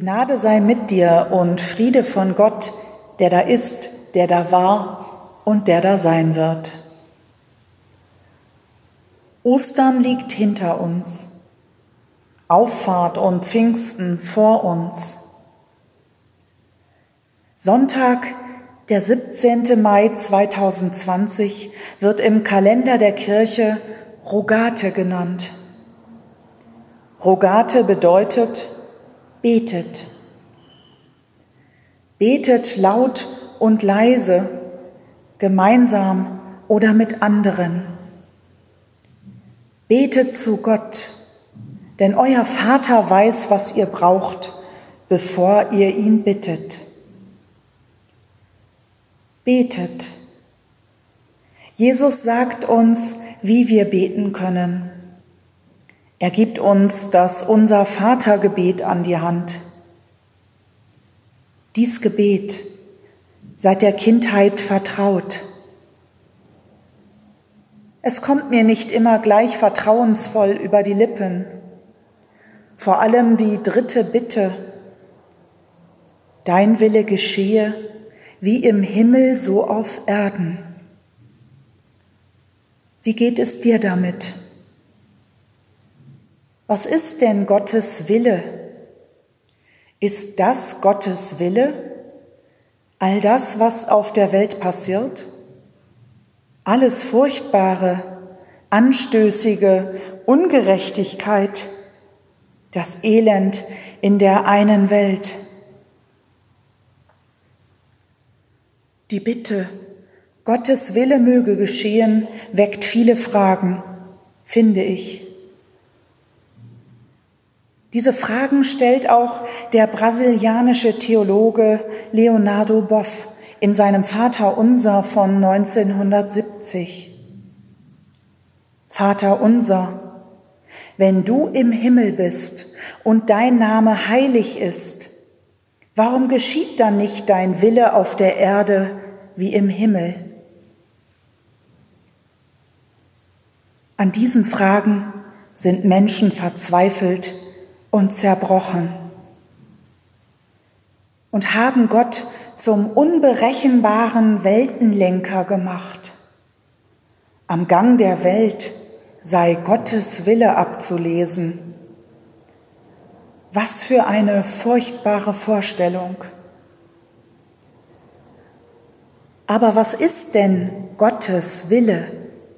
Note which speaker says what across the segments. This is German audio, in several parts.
Speaker 1: Gnade sei mit dir und Friede von Gott, der da ist, der da war und der da sein wird. Ostern liegt hinter uns, Auffahrt und Pfingsten vor uns. Sonntag, der 17. Mai 2020, wird im Kalender der Kirche Rogate genannt. Rogate bedeutet betet. Betet laut und leise, gemeinsam oder mit anderen. Betet zu Gott, denn euer Vater weiß, was ihr braucht, bevor ihr ihn bittet. Betet. Jesus sagt uns, wie wir beten können. Er gibt uns das Unser-Vater-Gebet an die Hand. Dies Gebet, seit der Kindheit vertraut. Es kommt mir nicht immer gleich vertrauensvoll über die Lippen. Vor allem die dritte Bitte: Dein Wille geschehe, wie im Himmel so auf Erden. Wie geht es dir damit? Was ist denn Gottes Wille? Ist das Gottes Wille? All das, was auf der Welt passiert? Alles Furchtbare, Anstößige, Ungerechtigkeit, das Elend in der einen Welt. Die Bitte, Gottes Wille möge geschehen, weckt viele Fragen, finde ich. Diese Fragen stellt auch der brasilianische Theologe Leonardo Boff in seinem Vaterunser von 1970. Vater unser, wenn du im Himmel bist und dein Name heilig ist, warum geschieht dann nicht dein Wille auf der Erde wie im Himmel? An diesen Fragen sind Menschen verzweifelt und zerbrochen und haben Gott zum unberechenbaren Weltenlenker gemacht. Am Gang der Welt sei Gottes Wille abzulesen. Was für eine furchtbare Vorstellung. Aber was ist denn Gottes Wille?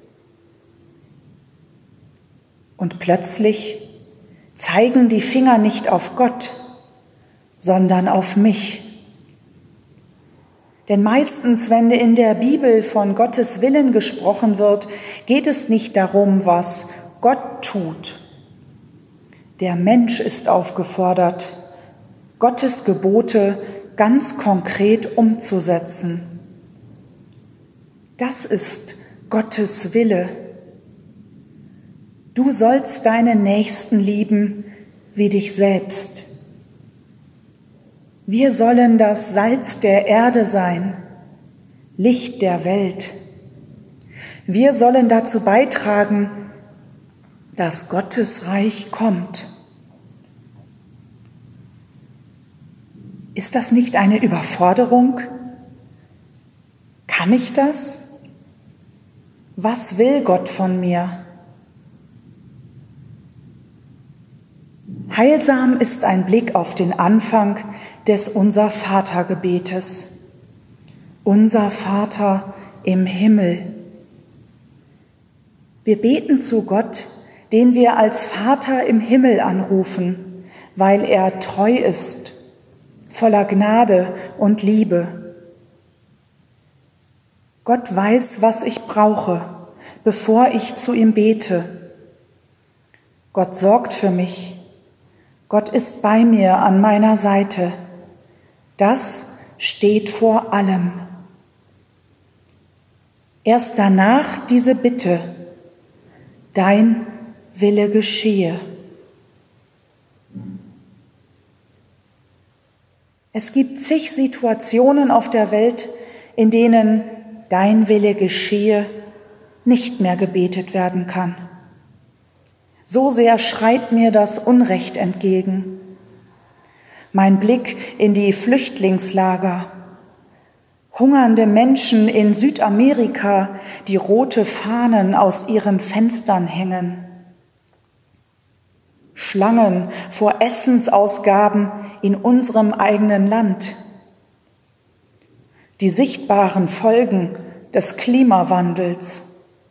Speaker 1: Und plötzlich zeigen die Finger nicht auf Gott, sondern auf mich. Denn meistens, wenn in der Bibel von Gottes Willen gesprochen wird, geht es nicht darum, was Gott tut. Der Mensch ist aufgefordert, Gottes Gebote ganz konkret umzusetzen. Das ist Gottes Wille. Du sollst deinen Nächsten lieben wie dich selbst. Wir sollen das Salz der Erde sein, Licht der Welt. Wir sollen dazu beitragen, dass Gottes Reich kommt. Ist das nicht eine Überforderung? Kann ich das? Was will Gott von mir? Heilsam ist ein Blick auf den Anfang des Unser-Vater-Gebetes. Unser Vater im Himmel. Wir beten zu Gott, den wir als Vater im Himmel anrufen, weil er treu ist, voller Gnade und Liebe. Gott weiß, was ich brauche, bevor ich zu ihm bete. Gott sorgt für mich. Gott ist bei mir an meiner Seite. Das steht vor allem. Erst danach diese Bitte: Dein Wille geschehe. Es gibt zig Situationen auf der Welt, in denen dein Wille geschehe nicht mehr gebetet werden kann. So sehr schreit mir das Unrecht entgegen. mein Blick in die Flüchtlingslager, hungernde Menschen in Südamerika, die rote Fahnen aus ihren Fenstern hängen, Schlangen vor Essensausgaben in unserem eigenen Land, die sichtbaren Folgen des Klimawandels.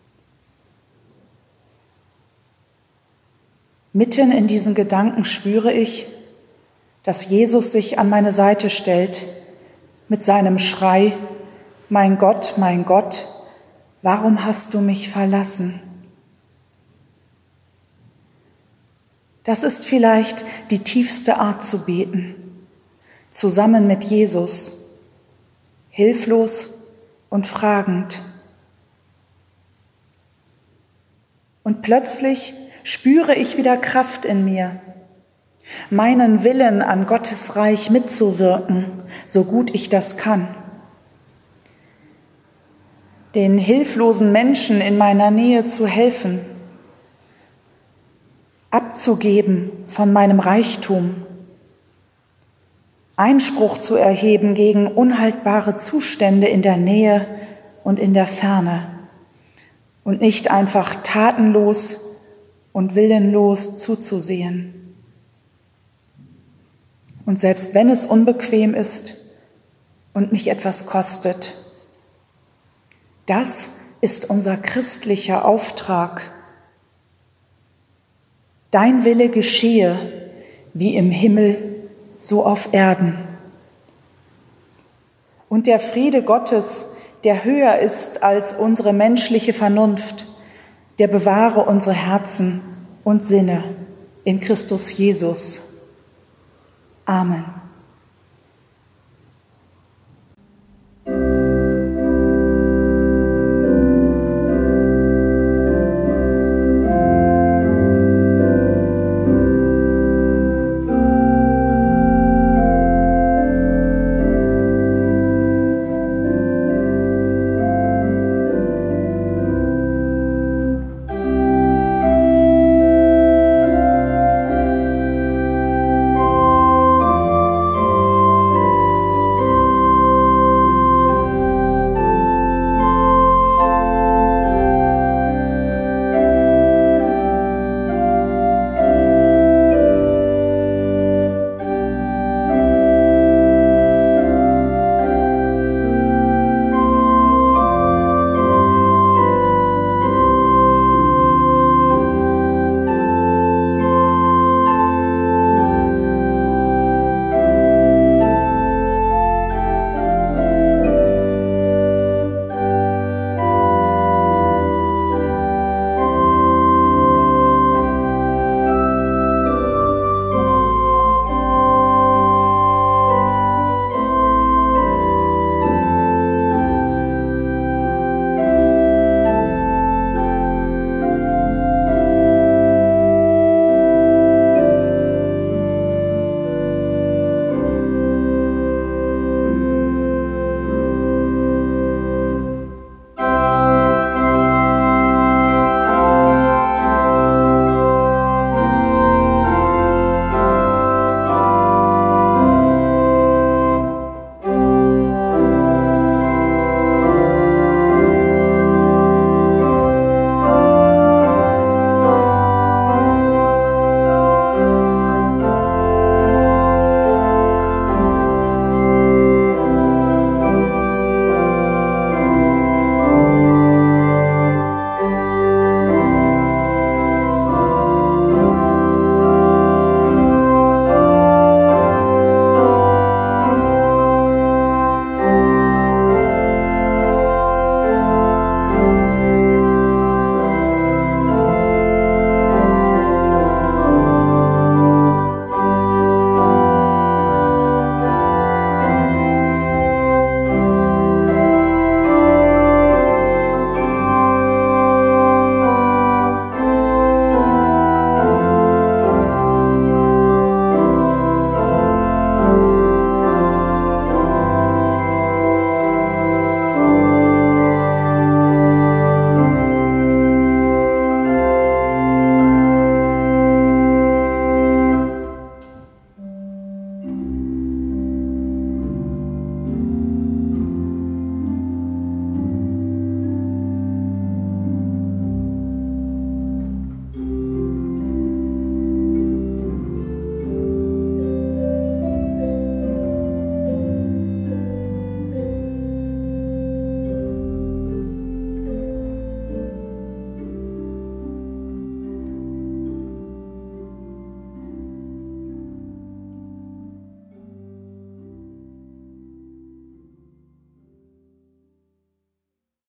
Speaker 1: Mitten in diesen Gedanken spüre ich, dass Jesus sich an meine Seite stellt mit seinem Schrei: mein Gott, warum hast du mich verlassen? Das ist vielleicht die tiefste Art zu beten, zusammen mit Jesus, hilflos und fragend. Und plötzlich spüre ich wieder Kraft in mir, meinen Willen an Gottes Reich mitzuwirken, so gut ich das kann. Den hilflosen Menschen in meiner Nähe zu helfen, abzugeben von meinem Reichtum, Einspruch zu erheben gegen unhaltbare Zustände in der Nähe und in der Ferne und nicht einfach tatenlos und willenlos zuzusehen. Und selbst wenn es unbequem ist und mich etwas kostet, das ist unser christlicher Auftrag. Dein Wille geschehe, wie im Himmel, so auf Erden. Und der Friede Gottes, der höher ist als unsere menschliche Vernunft, der bewahre unsere Herzen und Sinne in Christus Jesus. Amen.